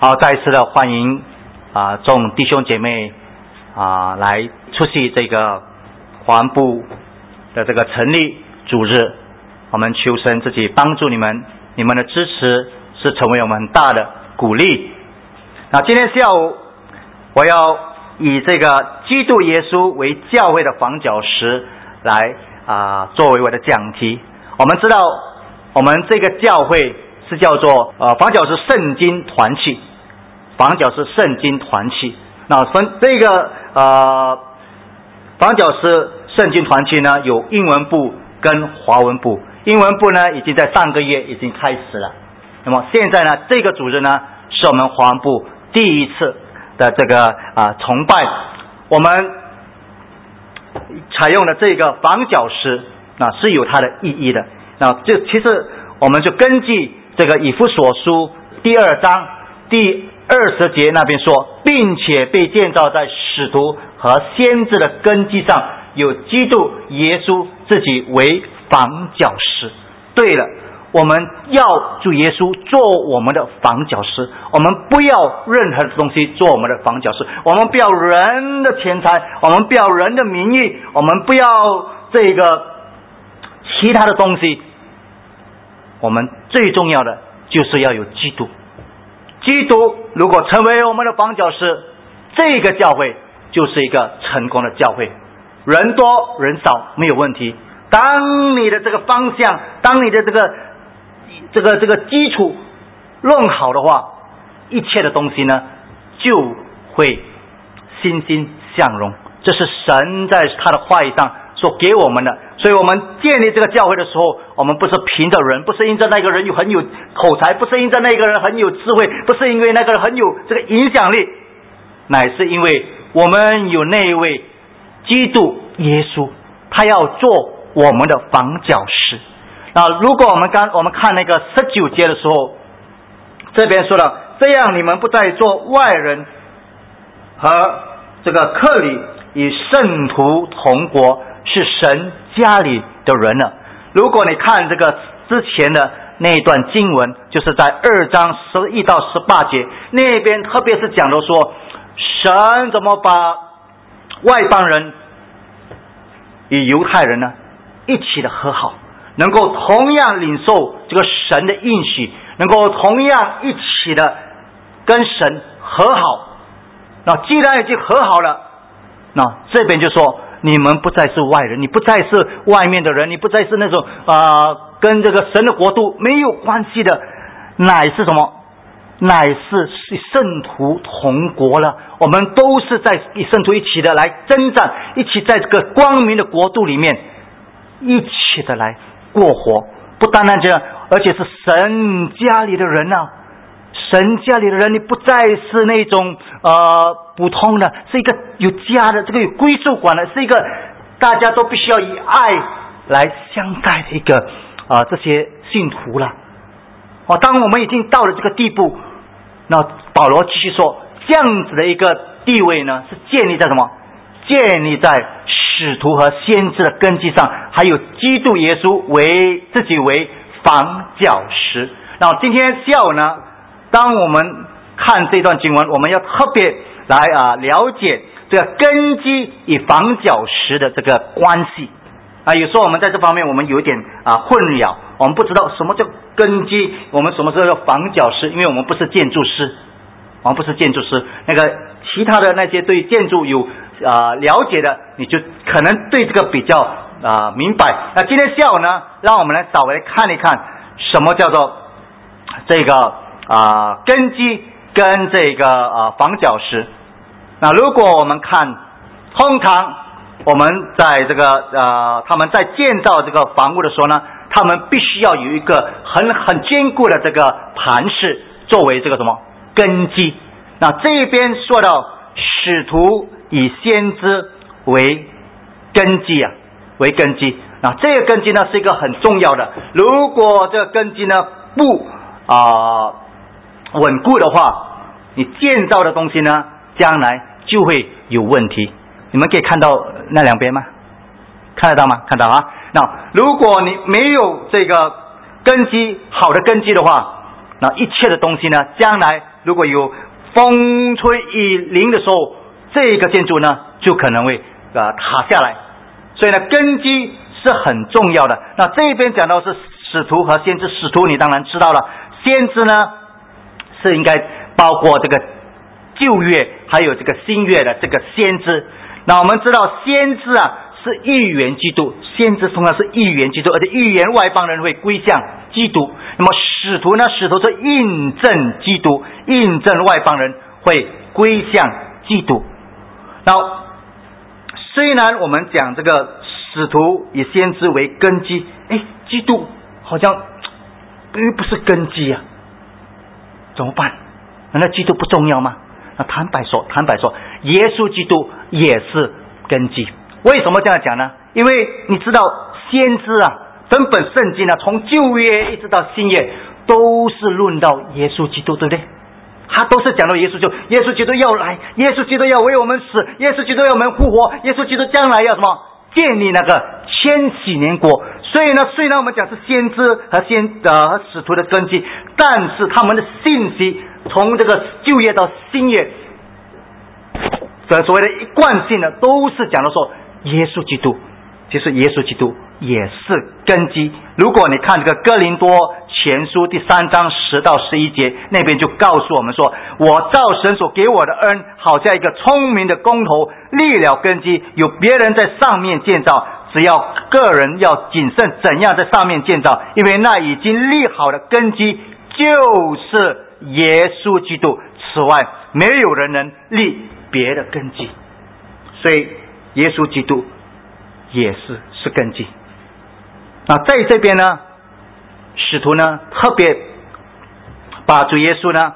好，再一次的欢迎众弟兄姐妹来出席这个华文部的这个成立主日。我们求神自己帮助你们，你们的支持是成为我们很大的鼓励。那今天下午我要以这个基督耶稣为教会的房角石来作为我的讲题。我们知道我们这个教会是叫做房角石圣经团契，房角石圣经团契。那这个房角石圣经团契呢，有英文部跟华文部。英文部呢已经在上个月已经开始了，那么现在呢这个组织呢是我们华文部第一次的这个崇拜。我们采用的这个房角石是有它的意义的。那其实我们就根据这个以弗所书第2章第20节那边说，并且被建造在使徒和先知的根基上，有基督耶稣自己为房角石。对了，我们要主耶稣做我们的房角石，我们不要任何东西做我们的房角石。我们不要人的钱财，我们不要人的名誉，我们不要这个其他的东西。我们最重要的就是要有基督。基督如果成为我们的房角石，这个教会就是一个成功的教会。人多人少没有问题，当你的这个方向，当你的这个基础弄好的话，一切的东西呢就会欣欣向荣。这是神在他的话语上所给我们的。所以我们建立这个教会的时候，我们不是凭着人，不是因着那个人很有口才，不是因着那个人很有智慧，不是因为那个人很有这个影响力，乃是因为我们有那一位基督耶稣，他要做我们的房角石。那如果我们看那个19节的时候，这边说了，这样你们不再做外人和这个客旅，与圣徒同国，是神家里的人了。如果你看这个之前的那一段经文，就是在2章11到18节那边，特别是讲到说神怎么把外邦人与犹太人呢一起的和好，能够同样领受这个神的应许，能够同样一起的跟神和好。那既然已经和好了，那这边就说你们不再是外人，你不再是外面的人，你不再是那种跟这个神的国度没有关系的，乃是什么？乃是圣徒同国了。我们都是在与圣徒一起的来征战，一起在这个光明的国度里面一起的来过活。不单单这样，而且是神家里的人啊。神家里的人，你不再是那种普通的，是一个有家的，这个有归属感的，是一个大家都必须要以爱来相待的一个这些信徒了。当我们已经到了这个地步，那保罗继续说，这样子的一个地位呢，是建立在什么？建立在使徒和先知的根基上，还有基督耶稣自己为房角石。然后今天下午呢，当我们看这段经文，我们要特别来了解这个根基与房角石的这个关系。有时候我们在这方面我们有一点混淆，我们不知道什么叫根基，我们什么叫房角石，因为我们不是建筑师，那个其他的那些对建筑有了解的，你就可能对这个比较明白。那今天下午呢，让我们来稍微看一看什么叫做这个根基跟这个房角石。那如果我们看，通常我们在这个他们在建造这个房屋的时候呢，他们必须要有一个很坚固的这个磐石作为这个什么根基。那这边说到使徒以先知为根基为根基。那这个根基呢是一个很重要的，如果这个根基呢不稳固的话，你建造的东西呢将来就会有问题。你们可以看到那两边吗？看得到吗？看到那如果你没有这个根基，好的根基的话， 那一切的东西呢，将来如果有风吹雨淋的时候，这个建筑呢就可能会塌下来。所以呢，根基是很重要的。那这边讲到是使徒和先知，使徒你当然知道了，先知呢是应该包括这个旧约还有这个新约的这个先知。那我们知道先知是预言基督，先知通常是预言基督，而且预言外邦人会归向基督。那么使徒呢，使徒是印证基督，印证外邦人会归向基督。那虽然我们讲这个使徒以先知为根基，基督好像不是根基啊，怎么办？难道基督不重要吗？那坦白说，耶稣基督也是根基。为什么这样讲呢？因为你知道先知整本圣经从旧约一直到新约都是论到耶稣基督，对不对？他都是讲到耶稣基督要来，耶稣基督要为我们死，耶稣基督要我们复活，耶稣基督将来要什么？建立那个千禧年国。所以呢，虽然我们讲是先知和使徒的根基，但是他们的信息从这个旧约到新约，所谓的一贯性呢，都是讲到说耶稣基督，其实耶稣基督也是根基。如果你看这个哥林多前书第3章10到11节，那边就告诉我们说，我照神所给我的恩，好像一个聪明的工头立了根基，有别人在上面建造，只要个人要谨慎怎样在上面建造，因为那已经立好的根基就是耶稣基督，此外没有人能立别的根基。所以耶稣基督也是根基。那在这边呢，使徒呢特别把主耶稣呢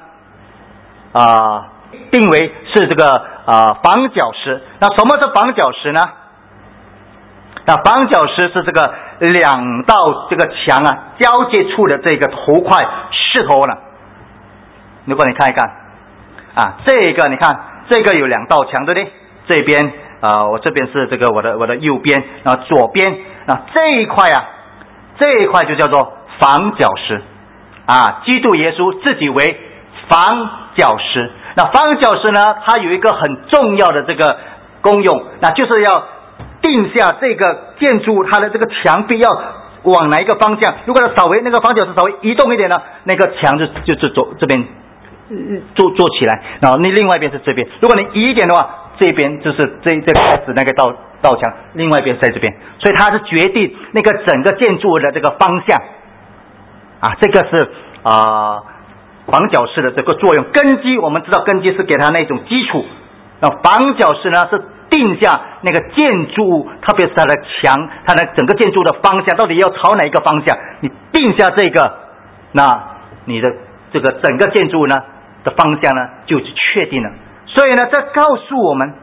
定为是这个房角石。那什么是房角石呢？那房角石是这个两道这个墙交界处的这个头块石头呢。如果你看一看这个你看这个有两道墙，对不对？这边我这边是这个我的右边，然后左边这一块就叫做房角石基督耶稣自己为房角石。那房角石呢，它有一个很重要的这个功用，那就是要定下这个建筑它的这个墙壁要往哪一个方向。如果它那个房角石稍微移动一点呢，那个墙就走这边做起来，然后另外一边是这边。如果你移一点的话，这边就是这开始那个道墙，另外一边在这边，所以它是决定那个整个建筑的这个方向这个是房角石的这个作用。根基我们知道，根基是给它那种基础，那房角石呢是定下那个建筑物，特别是它的墙，它的整个建筑的方向到底要朝哪一个方向，你定下这个，那你的这个整个建筑呢的方向呢就确定了。所以呢，这告诉我们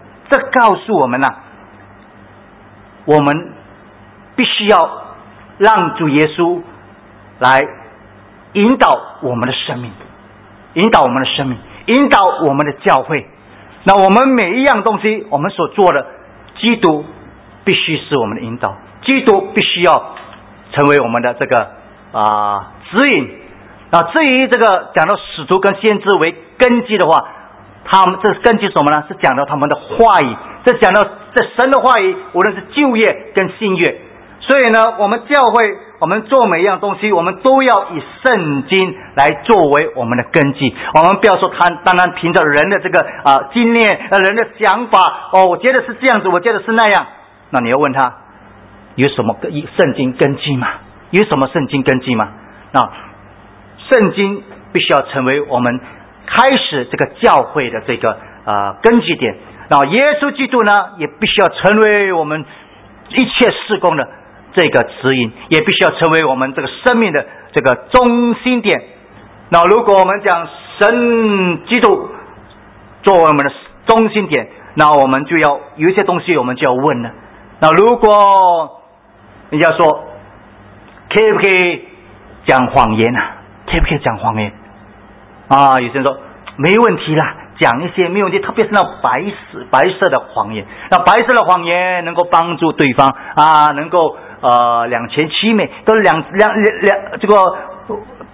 我们必须要让主耶稣来引导我们的生命，引导我们的教会。那我们每一样东西我们所做的，基督必须是我们的引导，基督必须要成为我们的这个指引。至于这个讲到使徒跟先知为根基的话，他们这根基什么呢？是讲到他们的话语，这讲到这神的话语，无论是旧约跟新约。所以呢，我们教会我们做每一样东西，我们都要以圣经来作为我们的根基。我们不要说单单凭着人的这个经验人的想法我觉得是这样子，我觉得是那样。那你要问他有什么圣经根基吗？有什么圣经根基吗？那圣经必须要成为我们开始这个教会的这个根基点。然后耶稣基督呢，也必须要成为我们一切事工的这个指引，也必须要成为我们这个生命的这个中心点。那如果我们讲神基督作为我们的中心点，那我们就要有一些东西我们就要问了。那如果人家说可不可以讲谎言可不可以讲谎言有些人说没问题啦，讲一些没有问题，特别是那白色的谎言。那白色的谎言能够帮助对方能够两全其美，都这个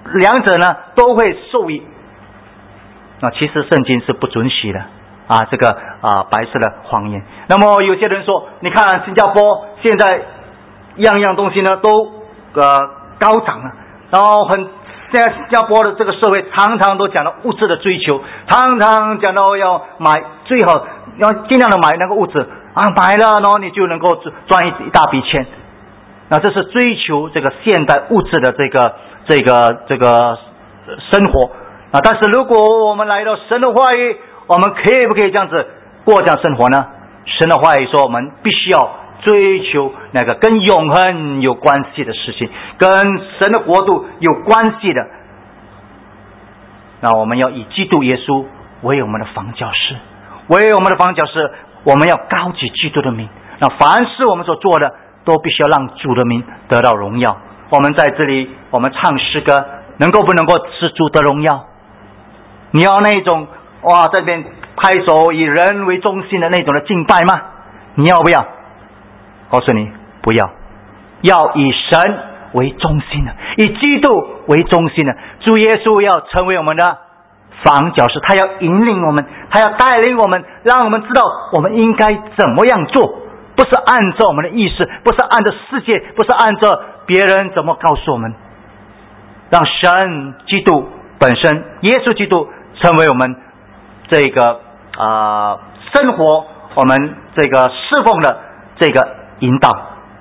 两者呢都会受益。其实圣经是不准许的这个白色的谎言。那么有些人说，你看新加坡现在样样东西呢都高涨了，然后现在新加坡的这个社会常常都讲到物质的追求，常常讲到要买，最好要尽量的买那个物质买了然后你就能够赚一大笔钱。那这是追求这个现代物质的这个生活但是如果我们来到神的话语，我们可不可以这样子过这样生活呢？神的话语说，我们必须要追求那个跟永恒有关系的事情，跟神的国度有关系的。那我们要以基督耶稣为我们的房角石，为我们的房角石，我们要高举基督的名。那凡是我们所做的，都必须要让主的名得到荣耀。我们在这里，我们唱诗歌，能够不能够使主得荣耀？你要那种这边拍手以人为中心的那种的敬拜吗？你要不要？告诉你，不要，要以神为中心的，以基督为中心的。主耶稣要成为我们的房角石，他要引领我们，他要带领我们，让我们知道我们应该怎么样做，不是按照我们的意识，不是按照世界，不是按照别人怎么告诉我们，让神基督本身，耶稣基督成为我们这个生活，我们这个侍奉的这个引导。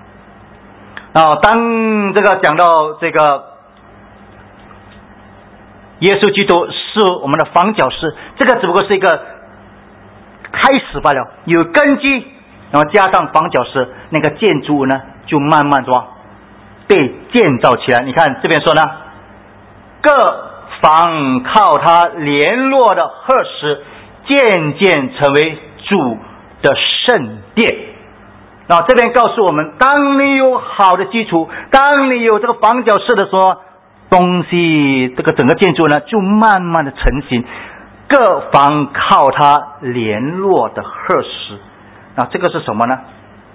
当这个讲到这个耶稣基督是我们的房角石，这个只不过是一个开始罢了，有根基，然后加上房角石，那个建筑物呢就慢慢的被建造起来。你看这边说呢，各房靠它联络的合石，渐渐成为主的圣殿。然后这边告诉我们，当你有好的基础，当你有这个房角石的时候，东西这个整个建筑呢就慢慢的成型。各房靠它联络的合石，这个是什么呢？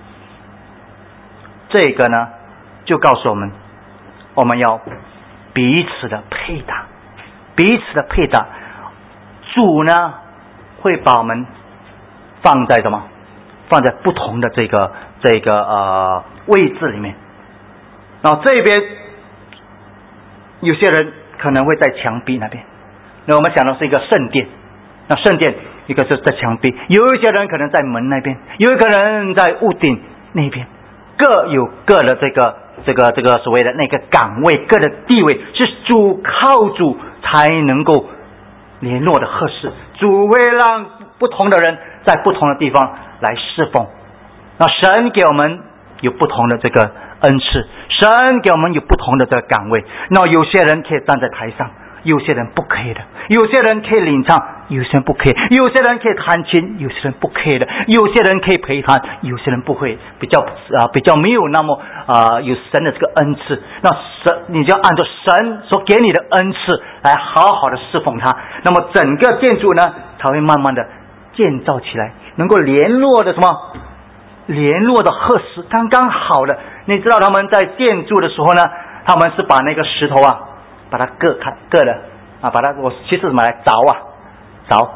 这个呢就告诉我们，我们要彼此的配搭，彼此的配搭。主呢会把我们放在什么？放在不同的这个位置里面。然后这边有些人可能会在墙壁那边，那我们想到是一个圣殿，那圣殿一个是在墙壁，有一些人可能在门那边，有一个人在屋顶那边，各有各的这个所谓的那个岗位，各的地位，是主靠主才能够联络的合适。主会让不同的人在不同的地方来侍奉。那神给我们有不同的这个恩赐，神给我们有不同的这个岗位。那有些人可以站在台上，有些人不可以的；有些人可以领唱，有些人不可以；有些人可以弹琴，有些人不可以的；有些人可以陪弹，有些人不会，比较没有那么有神的这个恩赐。那神，你就要按照神所给你的恩赐来好好的侍奉他，那么整个建筑呢才会慢慢的建造起来，能够联络的什么？联络的合适，刚刚好的。你知道他们在建筑的时候呢，他们是把那个石头把它割了把它，我其实买来凿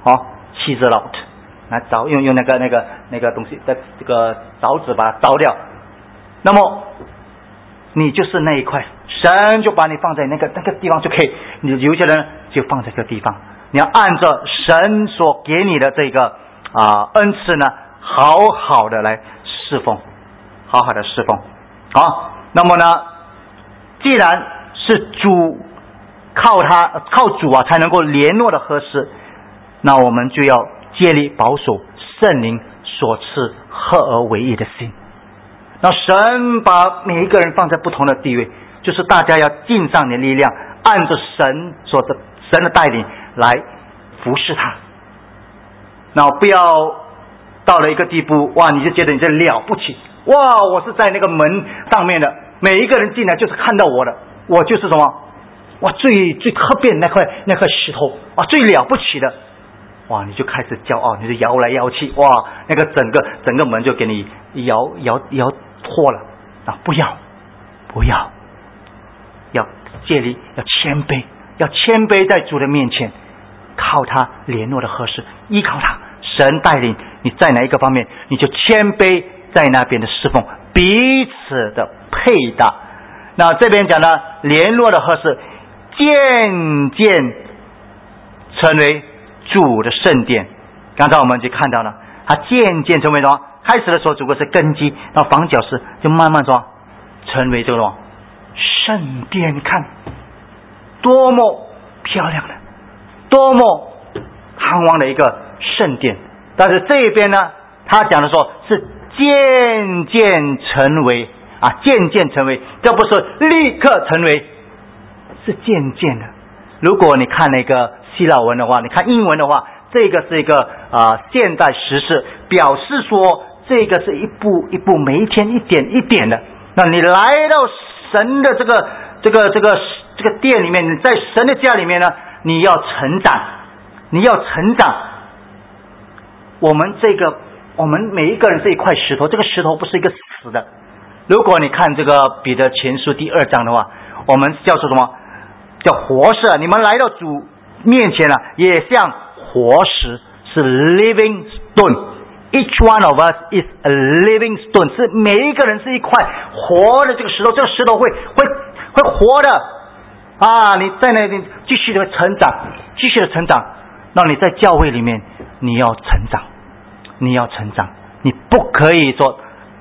chisel out，来凿，用那个东西的这个凿子把它凿掉。那么你就是那一块，神就把你放在那个地方就可以。你有些人就放在这个地方，你要按照神所给你的这个恩赐呢，好好的来侍奉，好好的侍奉。好，那么呢，既然是主靠主才能够联络的合适，那我们就要竭力保守圣灵所赐合而为一的心。那神把每一个人放在不同的地位，就是大家要尽上你的力量，按照神的带领来服侍他。那不要到了一个地步，你就觉得你这了不起，我是在那个门上面的，每一个人进来就是看到我的，我就是什么，最特别那块石头，最了不起的，你就开始骄傲，你就摇来摇去，那个整个门就给你摇脱了。不要借力，要谦卑，要谦卑在主的面前，靠他联络的合适，依靠他，神带领你在哪一个方面，你就谦卑在那边的侍奉，彼此的配搭。那这边讲的联络的合适，渐渐成为主的圣殿。刚才我们就看到了，它渐渐成为什么？开始的时候只不过是根基，然后房角石就慢慢说成为这种圣殿。看多么漂亮的，多么盼望的一个圣殿。但是这边呢，他讲的说是渐渐成为渐渐成为，这不是立刻成为，是渐渐的。如果你看那个希腊文的话，你看英文的话，这个是一个现代时事，表示说这个是一步一步，每一天一点一点的。那你来到神的这个殿里面，你在神的家里面呢，你要成长，你要成长。我们每一个人是一块石头，这个石头不是一个死的。如果你看这个彼得前书第2章的话，我们叫做什么？叫活石。你们来到主面前了，也像活石，是 living stone。Each one of us is a living stone， 是每一个人是一块活的这个石头，这个石头会活的你在那里继续的成长，继续的成长。那你在教会里面，你要成长，你要成长，你不可以说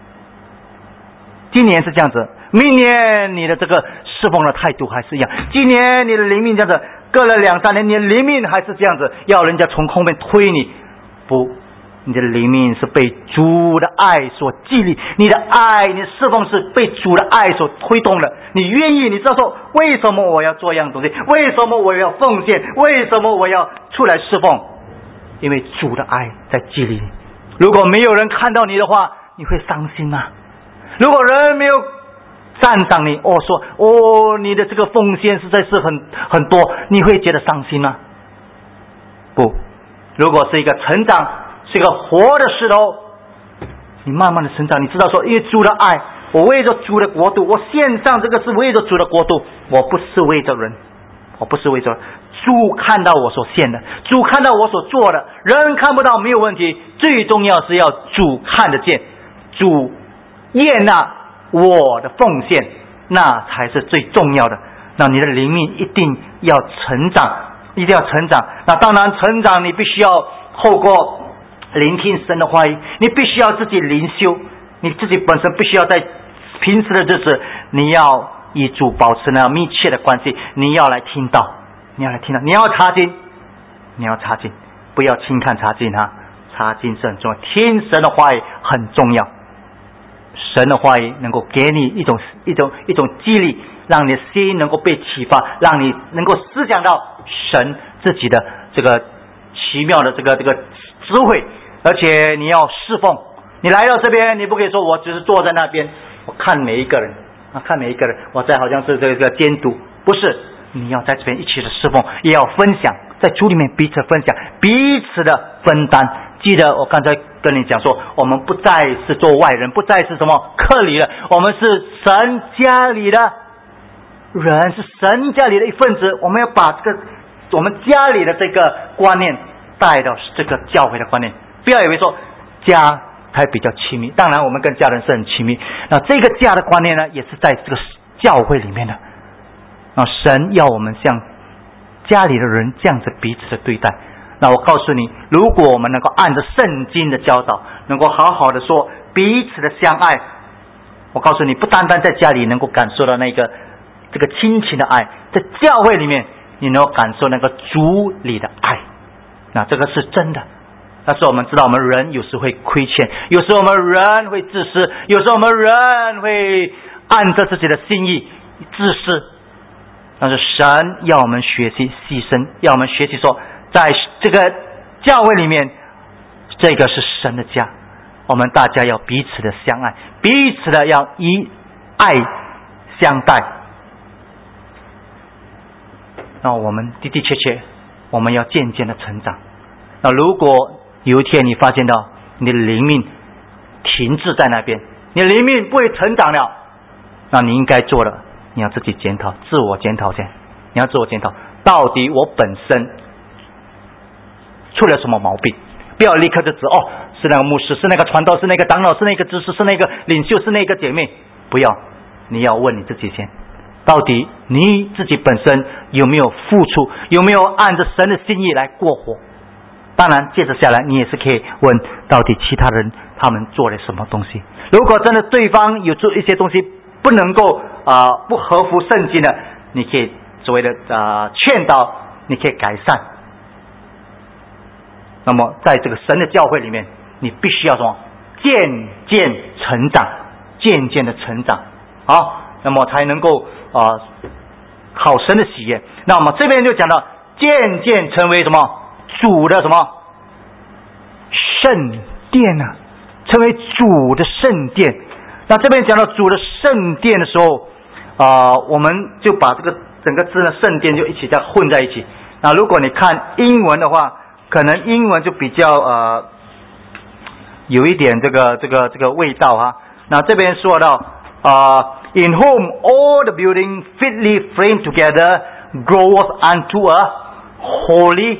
今年是这样子，明年你的这个侍奉的态度还是一样，今年你的灵命这样子，隔了2-3年你的灵命还是这样子，要人家从后面推你。不，你的灵命是被主的爱所激励，你的爱，你的侍奉是被主的爱所推动的。你愿意，你知道说为什么我要做一样东西，为什么我要奉献，为什么我要出来侍奉？因为主的爱在激励你。如果没有人看到你的话，你会伤心吗？如果人没有赞赏你，说你的这个奉献实在是很多，你会觉得伤心吗？不，如果是一个成长，是一个活的石头，你慢慢的成长，你知道说，因为主的爱，我为着主的国度，我献上这个是为着主的国度，我不是为着人，我不是为着人。主看到我所献的，主看到我所做的，人看不到没有问题，最重要是要主看得见，主悦纳我的奉献，那才是最重要的。那你的灵命一定要成长，一定要成长。那当然成长，你必须要透过聆听神的话语，你必须要自己灵修，你自己本身必须要在平时的日子，你要与主保持那密切的关系，你要来听到，你要来听到，你要查经，你要查经，不要轻看查经查经是很重要，听神的话语很重要。神的话语能够给你一种激励，让你的心能够被启发，让你能够思想到神自己的这个奇妙的这个智慧。而且你要侍奉，你来到这边，你不可以说我只是坐在那边，我看每一个人看每一个人，我在好像是这个监督，不是，你要在这边一起的侍奉，也要分享，在主里面彼此分享，彼此的分担。记得我刚才跟你讲说，我们不再是做外人，不再是什么客里了，我们是神家里的人，是神家里的一份子。我们要把我们家里的这个观念带到这个教会的观念，不要以为说家才比较亲密，当然我们跟家人是很亲密，那这个家的观念呢，也是在这个教会里面的。那神要我们像家里的人这样子彼此的对待。那我告诉你，如果我们能够按着圣经的教导，能够好好的说彼此的相爱，我告诉你，不单单在家里能够感受到这个亲情的爱，在教会里面你能够感受那个主里的爱，那这个是真的。但是我们知道，我们人有时会亏欠，有时我们人会自私，有时我们人会按着自己的心意自私。但是神要我们学习牺牲，要我们学习说，在这个教会里面，这个是神的家，我们大家要彼此的相爱，彼此的要以爱相待。那我们的确我们要渐渐的成长。那如果有一天你发现到你的灵命停滞在那边，你的灵命不会成长了，那你应该做的你要自己检讨，自我检讨先。你要自我检讨，到底我本身出了什么毛病？不要立刻就指是那个牧师，是那个传道，是那个长老，是那个知识，是那个领袖，是那个姐妹。不要，你要问你自己先，到底你自己本身有没有付出，有没有按着神的心意来过活？当然接着下来你也是可以问，到底其他人他们做了什么东西。如果真的对方有做一些东西不能够不合乎圣经的，你可以所谓的劝导，你可以改善。那么在这个神的教会里面，你必须要什么？渐渐成长，渐渐的成长，好，那么才能够讨神的喜悦。那么这边就讲到渐渐成为什么？主的什么圣殿啊，成为主的圣殿。那这边讲到主的圣殿的时候，我们就把这个整个字呢圣殿就一起这样混在一起。那如果你看英文的话，可能英文就比较有一点这个味道哈。那这边说到in whom all the building fitly framed together grows unto a holy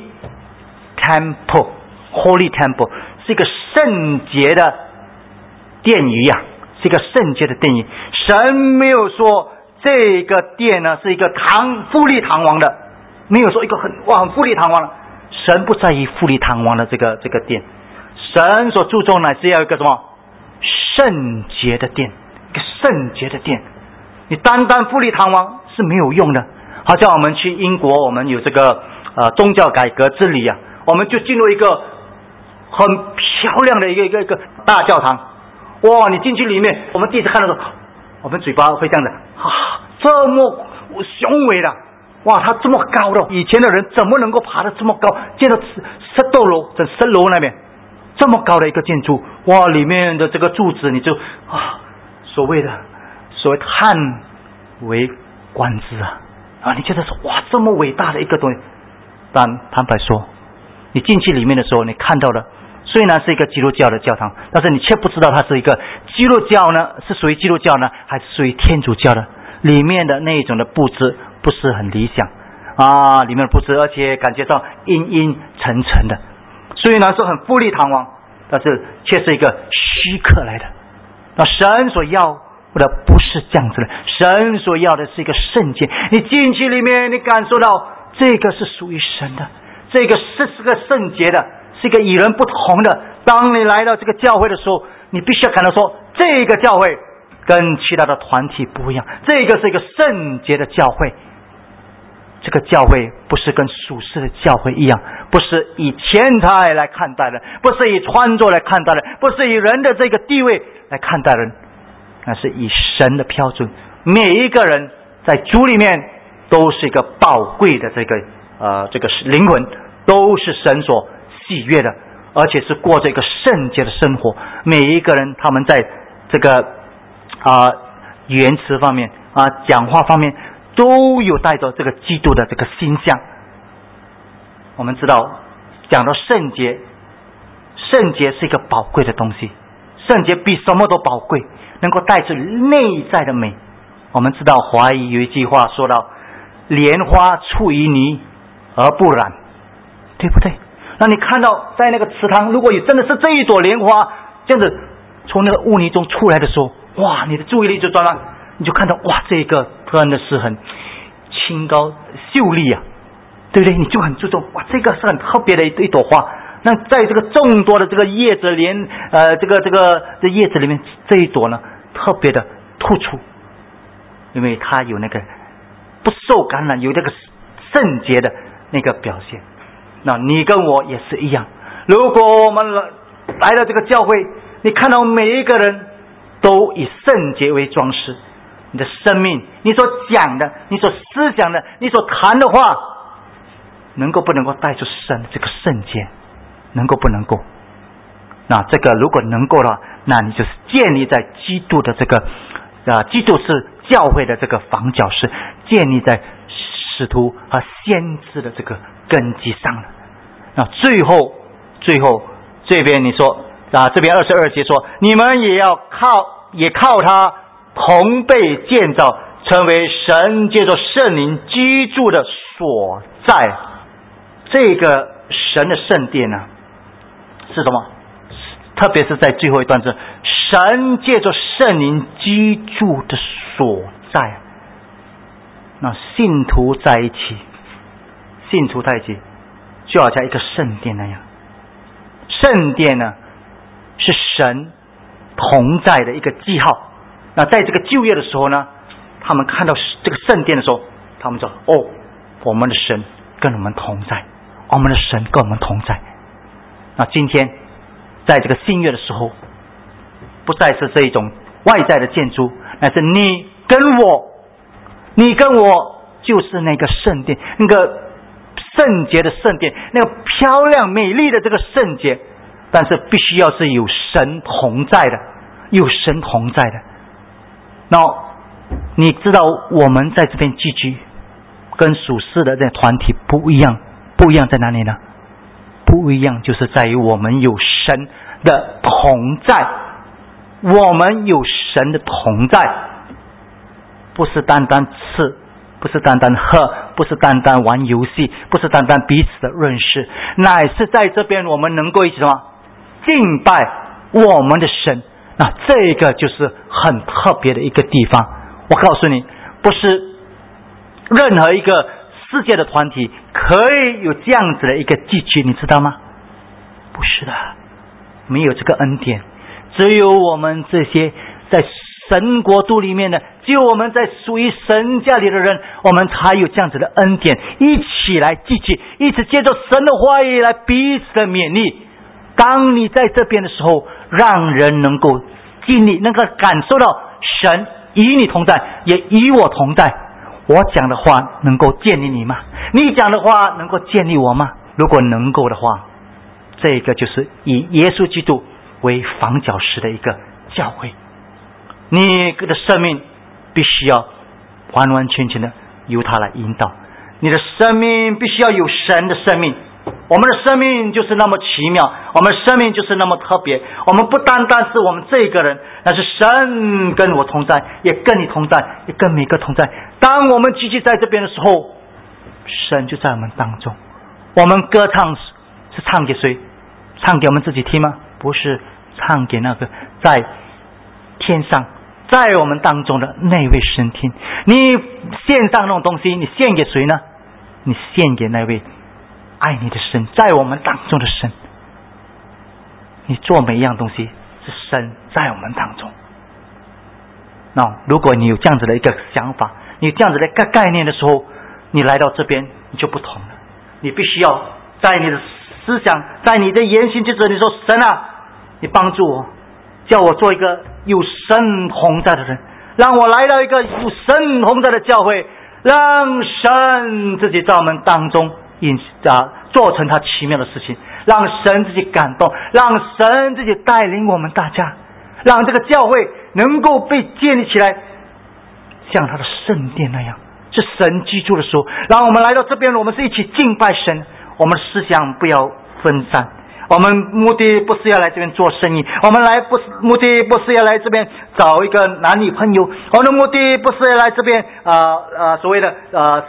temple. Holy temple 是一个圣洁的殿宇呀，是一个圣洁的殿宇。神没有说这个殿呢是一个富丽堂皇的，没有说一个很富丽堂皇的。神不在于富丽堂皇的这个殿，神所注重乃是要一个什么圣洁的殿，一个圣洁的殿。你单单富丽堂皇是没有用的。好像我们去英国，我们有这个宗教改革之礼啊，我们就进入一个很漂亮的一个大教堂。哇，你进去里面，我们第一次看的时候，我们嘴巴会这样的这么雄伟的，哇，它这么高的，以前的人怎么能够爬得这么高？见到10楼，在10楼那边这么高的一个建筑，哇，里面的这个柱子，你就所谓叹为观止你觉得说哇，这么伟大的一个东西。但坦白说，你进去里面的时候，你看到的虽然是一个基督教的教堂，但是你却不知道它是一个基督教呢，是属于基督教呢，还是属于天主教的。里面的那种的布置不是很理想里面的布置，而且感觉到阴阴沉沉的，虽然是很富丽堂皇，但是却是一个虚客来的。那神所要的不是这样子的，神所要的是一个圣洁。你进去里面，你感受到这个是属于神的，这个是个圣洁的，是一个与人不同的。当你来到这个教会的时候，你必须要感到说，这个教会跟其他的团体不一样，这个是一个圣洁的教会。这个教会不是跟属世的教会一样，不是以钱财来看待人，不是以穿着来看待人，不是以人的这个地位来看待人，那是以神的标准。每一个人在主里面都是一个宝贵的这个灵魂，都是神所喜悦的，而且是过着一个圣洁的生活。每一个人他们在这个语言词方面讲话方面都有带着这个基督的这个形象。我们知道讲到圣洁，圣洁是一个宝贵的东西，圣洁比什么都宝贵，能够带出内在的美。我们知道华语有一句话说到，莲花出淤泥而不染，对不对？那你看到在那个池塘，如果你真的是这一朵莲花这样子从那个污泥中出来的时候，哇，你的注意力就转了，你就看到哇，这个真的是很清高秀丽对不对？你就很注重哇，这个是很特别的一朵花。那在这个众多的这个叶子这叶子里面，这一朵呢特别的突出，因为它有那个不受感染，有那个圣洁的那个表现。那你跟我也是一样，如果我们来到这个教会，你看到每一个人都以圣洁为装饰，你的生命，你所讲的，你所思想的，你所谈的话，能够不能够带出神这个圣洁，能够不能够？那这个如果能够的话，那你就是建立在基督的这个基督是教会的这个房角石，建立在使徒和先知的这个根基上了。那最后这边你说这边22节说，你们也靠他同被建造， 成为神借着圣灵居住的所在。这个神的圣殿呢，是什么？特别是在最后一段是神借着圣灵居住的所在。那信徒在一起，就好像一个圣殿那样。圣殿呢，是神同在的一个记号。那在这个旧约的时候呢，他们看到这个圣殿的时候，他们说：哦，我们的神跟我们同在，我们的神跟我们同在。那今天在这个新约的时候，不再是这一种外在的建筑，乃是你跟我就是那个圣殿，那个圣洁的圣殿，那个漂亮美丽的这个圣洁，但是必须要是有神同在的，那你知道我们在这边聚居跟属世的这团体不一样在哪里呢？不一样就是在于我们有神的同在，不是单单吃，不是单单喝，不是单单玩游戏，不是单单彼此的认识，乃是在这边我们能够一起什么敬拜我们的神。那这个就是很特别的一个地方。我告诉你，不是任何一个世界的团体可以有这样子的一个聚集，你知道吗？不是的，没有这个恩典，只有我们这些在神国度里面的，只有我们在属于神家里的人，我们才有这样子的恩典，一起来聚集，一起借着神的话语来彼此的勉励。当你在这边的时候，让人能够经历，能够感受到神与你同在，也与我同在。我讲的话能够建立你吗？你讲的话能够建立我吗？如果能够的话，这个就是以耶稣基督为房角石的一个教会。你的生命必须要完完全全的由他来引导，你的生命必须要有神的生命。我们的生命就是那么奇妙，我们的生命就是那么特别。我们不单单是我们这个人，但是神跟我同在，也跟你同在，也跟每个同在。当我们聚集在这边的时候，神就在我们当中。我们歌唱是唱给谁？唱给我们自己听吗？不是，唱给那个在天上在我们当中的那位神听。你献上那种东西，你献给谁呢？你献给那位爱你的神，在我们当中的神。你做每一样东西是神在我们当中。那如果你有这样子的一个想法，你有这样子的一个概念的时候，你来到这边你就不同了。你必须要在你的思想，在你的言行举止，你说神啊，你帮助我，叫我做一个有神同在的人，让我来到一个有神同在的教会，让神自己在我们当中做成他奇妙的事情，让神自己感动，让神自己带领我们大家，让这个教会能够被建立起来，像他的圣殿那样，是神居住的时候。让我们来到这边，我们是一起敬拜神，我们的思想不要分散。我们目的不是要来这边做生意，我们目的不是要来这边找一个男女朋友，我们的目的不是要来这边所谓的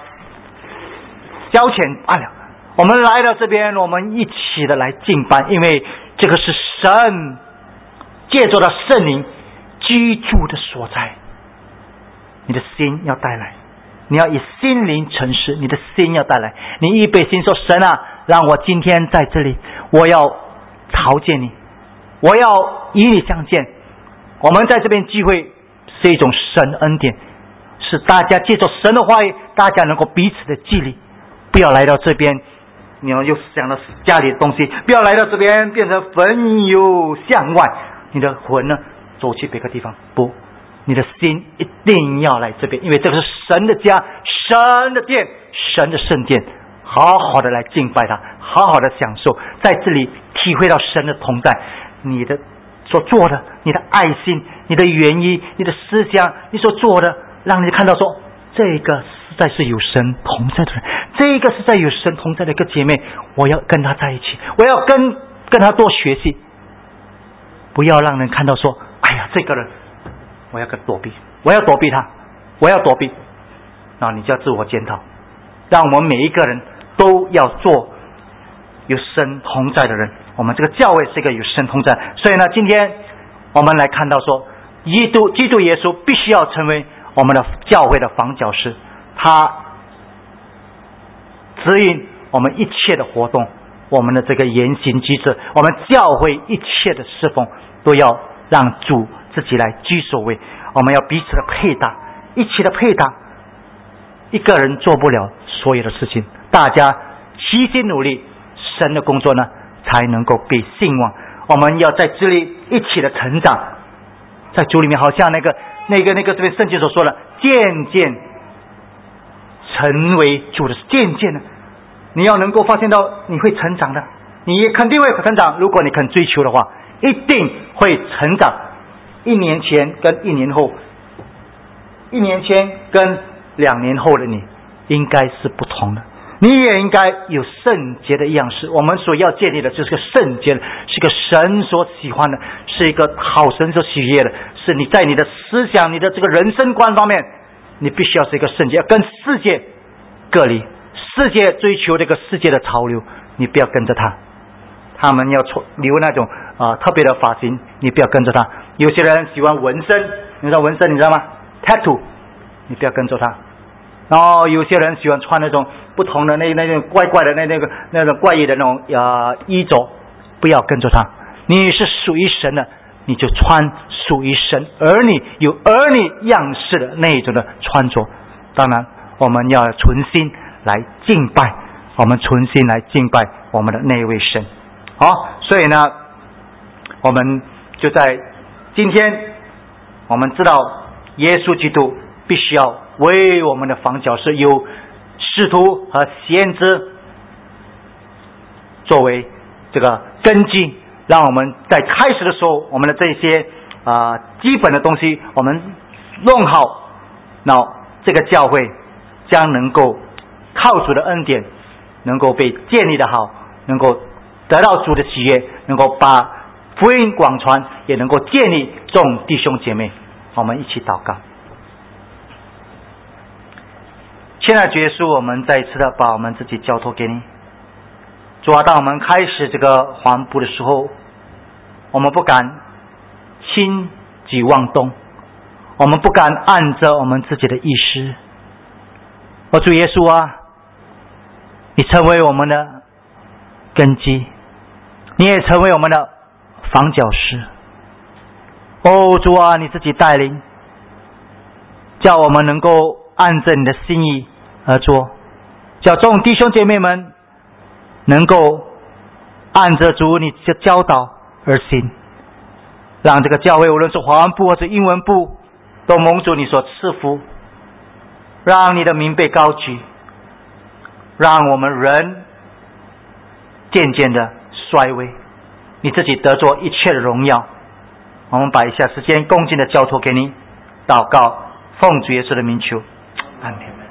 交钱罢了。我们来到这边，我们一起的来敬拜，因为这个是神借着了圣灵居住的所在。你的心要带来，你要以心灵诚实，你的心要带来，你预备心说，神啊，让我今天在这里，我要朝见你，我要与你相见。我们在这边聚会是一种神恩典，是大家借着神的话语，大家能够彼此的激励。不要来到这边你要又想到家里的东西，不要来到这边变成魂游向外，你的魂呢走去别个地方。不，你的心一定要来这边，因为这个是神的家，神的殿，神的圣殿，好好的来敬拜他，好好的享受在这里体会到神的同在。你的所做的，你的爱心，你的原意，你的思想，你所做的，让你看到说，这个实在是有神同在的人，这个是在有神同在的一个姐妹，我要跟他在一起，我要跟他多学习。不要让人看到说，哎呀，这个人我要躲避他， 我要躲避，那你就要自我检讨，让我们每一个人都要做有神同在的人。我们这个教会是一个有神同在，所以呢，今天我们来看到说，基督耶稣必须要成为我们的教会的房角石，他指引我们一切的活动，我们的这个言行举止，我们教会一切的侍奉，都要让主自己来居首位。我们要彼此的配搭，一起的配搭，一个人做不了所有的事情，大家齐心努力，神的工作呢才能够被兴旺。我们要在这里一起的成长，在主里面，好像那个这边圣经所说的，渐渐成为主的，渐渐的，你要能够发现到你会成长的，你也肯定会成长。如果你肯追求的话，一定会成长。1年前跟1年后，1年前跟2年后的你应该是不同的，你也应该有圣洁的样式。我们所要建立的就是个圣洁的，是个神所喜欢的，是一个好神所喜悦的，是你在你的思想、你的这个人生观方面，你必须要是一个圣洁，跟世界隔离。世界追求这个世界的潮流，你不要跟着他们要留那种特别的发型，你不要跟着他。有些人喜欢纹身，你知道纹身你知道吗 ？tattoo， 你不要跟着他。然后有些人喜欢穿那种不同的那种怪怪的那种怪异的那种衣着，不要跟着他。你是属于神的，你就穿属于神儿女有儿女样式的那一种的穿着。当然我们要存心来敬拜，我们存心来敬拜我们的那一位神。好，所以呢，我们就在今天，我们知道耶稣基督必须要为我们的房角石，有使徒和先知作为这个根基，让我们在开始的时候，我们的这些基本的东西我们弄好，那这个教会将能够靠主的恩典能够被建立的好，能够得到主的喜悦，能够把福音广传，也能够建立众弟兄姐妹。我们一起祷告。亲爱的主耶稣，我们再一次的把我们自己交托给你。主啊，当我们开始这个环布的时候，我们不敢轻举妄动，我们不敢按着我们自己的意识。主耶稣啊，你成为我们的根基，你也成为我们的房角石。主啊，你自己带领，叫我们能够按着你的心意而做，叫众弟兄姐妹们能够按着主你的教导而行，让这个教会无论是华文部或者英文部都蒙主你所赐福，让你的名被高举，让我们人渐渐的衰微，你自己得着一切的荣耀。我们把以下时间恭敬的交托给你，祷告奉主耶稣的名求，阿们。